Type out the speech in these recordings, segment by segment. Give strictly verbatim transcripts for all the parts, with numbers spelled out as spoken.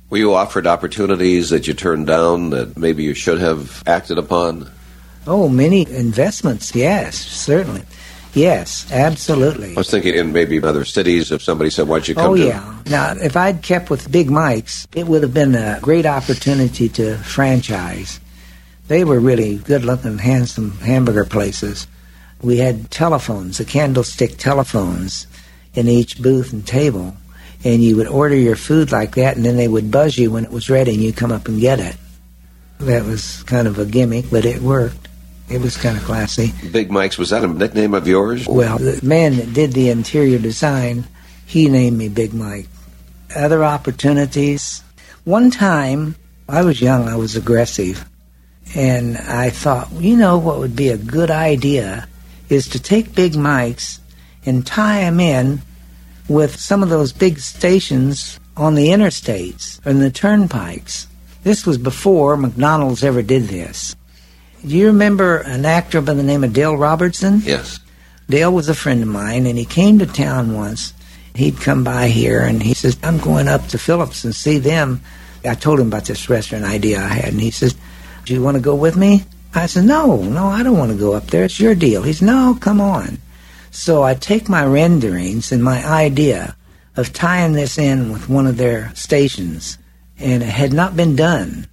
Were you offered opportunities that you turned down that maybe you should have acted upon? Oh, many investments, yes, certainly. Yes, absolutely. I was thinking in maybe other cities, if somebody said, why don't you come oh, to... Oh, yeah. Now, if I'd kept with Big Mike's, it would have been a great opportunity to franchise. They were really good-looking, handsome hamburger places. We had telephones, the candlestick telephones, in each booth and table. And you would order your food like that, and then they would buzz you when it was ready, and you'd come up and get it. That was kind of a gimmick, but it worked. It was kind of classy. Big Mike's, was that a nickname of yours? Well, the man that did the interior design, he named me Big Mike. Other opportunities. One time, I was young, I was aggressive, and I thought, you know what would be a good idea is to take Big Mike's and tie them in with some of those big stations on the interstates and the turnpikes. This was before McDonald's ever did this. Do you remember an actor by the name of Dale Robertson? Yes. Dale was a friend of mine, and he came to town once. He'd come by here, and he says, I'm going up to Phillips and see them. I told him about this restaurant idea I had, and he says, do you want to go with me? I said, no, no, I don't want to go up there. It's your deal. He said, no, come on. So I take my renderings and my idea of tying this in with one of their stations, and it had not been done.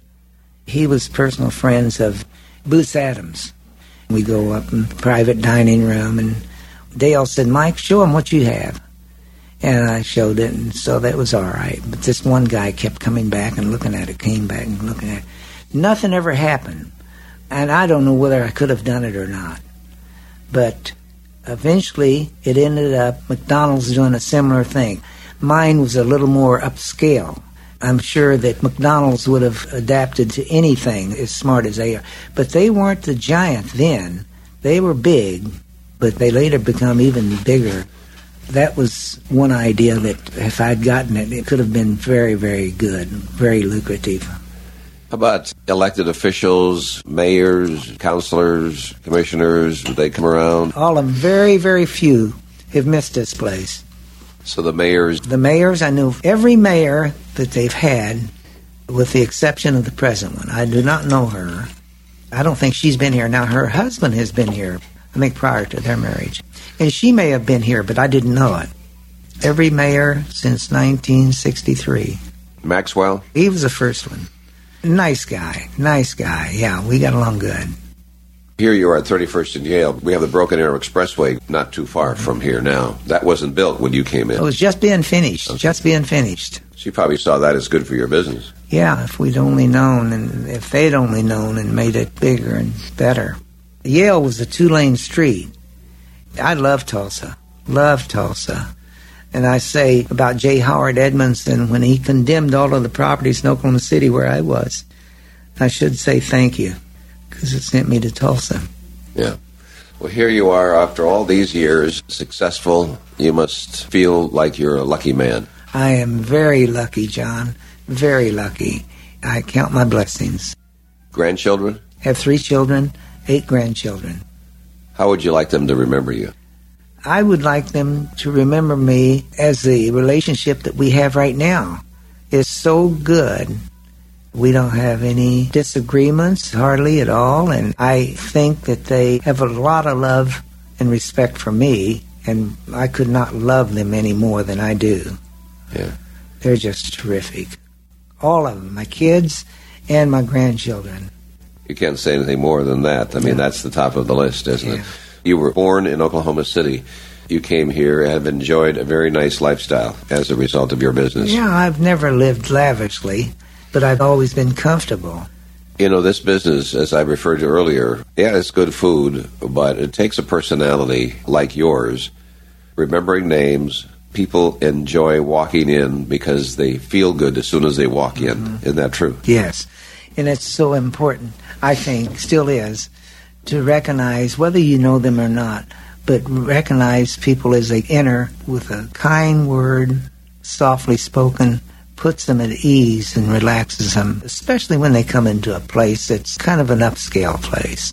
He was personal friends of Boots Adams. We go up in the private dining room, and Dale said, Mike, show him what you have. And I showed it, and so that was all right. But this one guy kept coming back and looking at it, came back and looking at it. Nothing ever happened. And I don't know whether I could have done it or not. But eventually, it ended up McDonald's doing a similar thing. Mine was a little more upscale. I'm sure that McDonald's would have adapted to anything as smart as they are. But they weren't the giant then. They were big, but they later become even bigger. That was one idea that if I'd gotten it, it could have been very, very good, very lucrative. How about elected officials, mayors, councilors, commissioners? Did they come around? All of them, very, very few have missed this place. So the mayors? The mayors, I knew every mayor that they've had, with the exception of the present one. I do not know her. I don't think she's been here. Now, her husband has been here, I think, prior to their marriage. And she may have been here, but I didn't know it. Every mayor since nineteen sixty-three. Maxwell? He was the first one. Nice guy. Nice guy. Yeah, we got along good. Here you are at thirty-first and Yale. We have the Broken Arrow Expressway not too far from here now. That wasn't built when you came in. It was just being finished. Okay. Just being finished. So you probably saw that as good for your business. Yeah, if we'd only known, and if they'd only known and made it bigger and better. Yale was a two-lane street. I love Tulsa. Love Tulsa. And I say about J. Howard Edmondson, when he condemned all of the properties in Oklahoma City where I was, I should say thank you, because it sent me to Tulsa. Yeah. Well, here you are after all these years, successful. You must feel like you're a lucky man. I am very lucky, John. Very lucky. I count my blessings. Grandchildren? Have three children, eight grandchildren. How would you like them to remember you? I would like them to remember me as the relationship that we have right now is so good. We don't have any disagreements, hardly at all, and I think that they have a lot of love and respect for me, and I could not love them any more than I do. Yeah. They're just terrific. All of them, my kids and my grandchildren. You can't say anything more than that. I mean, Yeah. that's the top of the list, isn't Yeah. it? You were born in Oklahoma City. You came here and have enjoyed a very nice lifestyle as a result of your business. Yeah, I've never lived lavishly, but I've always been comfortable. You know, this business, as I referred to earlier, yeah, it's good food, but it takes a personality like yours. Remembering names, people enjoy walking in because they feel good as soon as they walk in. Mm-hmm. Isn't that true? Yes, and it's so important, I think, still is, to recognize, whether you know them or not, but recognize people as they enter with a kind word, softly spoken, puts them at ease and relaxes them, especially when they come into a place that's kind of an upscale place.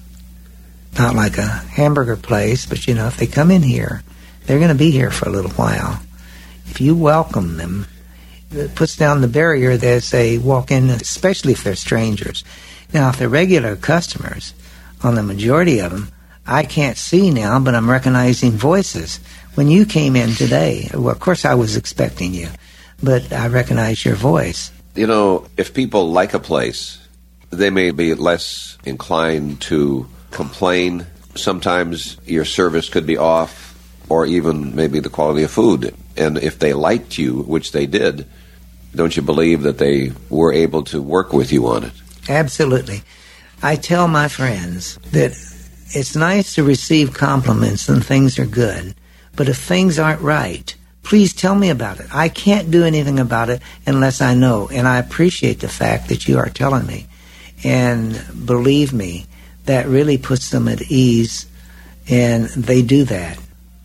Not like a hamburger place, but, you know, if they come in here, they're going to be here for a little while. If you welcome them It puts down the barrier as they walk in, especially if they're strangers. Now, if they're regular customers, on the majority of them, I can't see now, but I'm recognizing voices. When you came in today, well, of course I was expecting you, but I recognize your voice. You know, if people like a place, they may be less inclined to complain. Sometimes your service could be off, or even maybe the quality of food. And if they liked you, which they did, don't you believe that they were able to work with you on it? Absolutely. I tell my friends that it's nice to receive compliments and things are good, but if things aren't right, please tell me about it. I can't do anything about it unless I know, and I appreciate the fact that you are telling me. And believe me, that really puts them at ease, and they do that.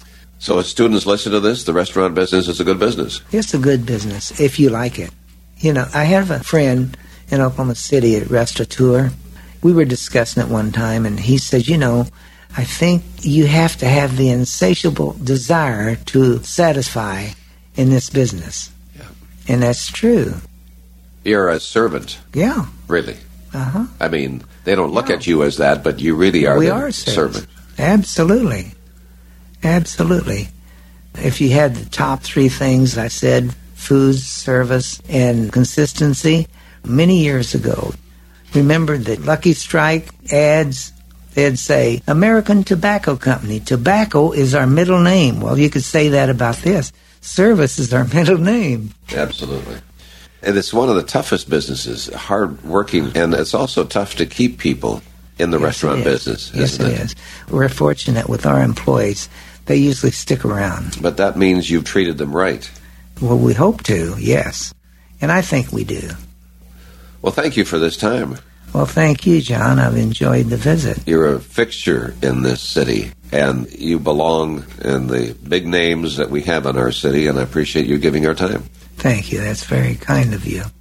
So as students listen to this, the restaurant business is a good business. It's a good business if you like it. You know, I have a friend in Oklahoma City at Restaurateur. We were discussing it one time, and he said, you know, I think you have to have the insatiable desire to satisfy in this business. Yeah. And that's true. You're a servant. Yeah. Really. Uh-huh. I mean, they don't look yeah. at you as that, but you really are we the are servant. Absolutely. Absolutely. If you had the top three things I said, food, service, and consistency, many years ago, remember the Lucky Strike ads? They'd say, American Tobacco Company. Tobacco is our middle name. Well, you could say that about this. Service is our middle name. Absolutely. And it's one of the toughest businesses, hard working, and it's also tough to keep people in the yes, restaurant business, yes, isn't it? it? Yes, it is. We're fortunate with our employees. They usually stick around. But that means you've treated them right. Well, we hope to, yes. And I think we do. Well, thank you for this time. Well, thank you, John. I've enjoyed the visit. You're a fixture in this city, and you belong in the big names that we have in our city, and I appreciate you giving our time. Thank you. That's very kind of you.